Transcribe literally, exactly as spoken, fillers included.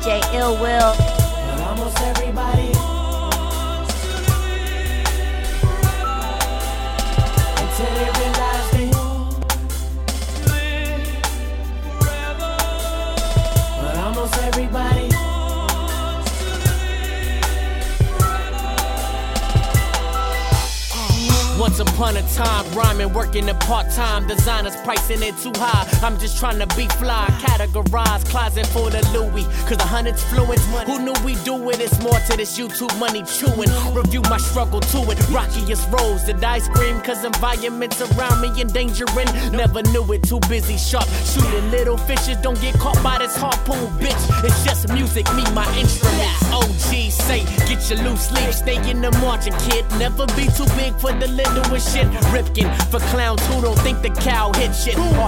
J Ill Will. But almost everybody until they realize they live forever. But almost everybody Once upon a time, rhyming, working a part-time. Designers pricing it too high. I'm just trying to be fly. Categorize, closet for the Louis. Cause the hundreds fluent. Who knew we do it? It's more to this YouTube money chewing. Review my struggle to it. Rockiest roads. Did I scream? Cause environments around me endangering. Never knew it. Too busy sharp. Shooting little fishes. Don't get caught by this harpoon, bitch. It's just music, me, my instruments. O Gs say, get your loose leaf. Stay in the margin, kid. Never be too big for the littlest shit. Ripkin for clowns who don't think the cow hit shit.